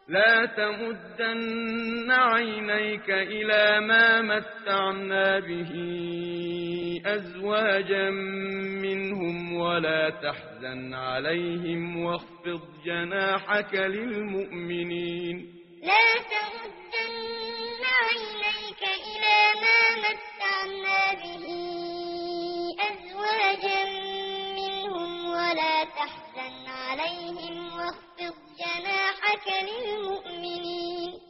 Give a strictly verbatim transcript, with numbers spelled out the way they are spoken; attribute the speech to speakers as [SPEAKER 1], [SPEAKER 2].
[SPEAKER 1] لا تمدن عينيك إلى ما متعنا به أزواجا منهم ولا تحزن عليهم واخفض جناحك للمؤمنين.
[SPEAKER 2] لا تمدن عينيك إلى ما متعنا به أزواجا منهم ولا تحزن عليهم واخفض جناحك للمؤمنين.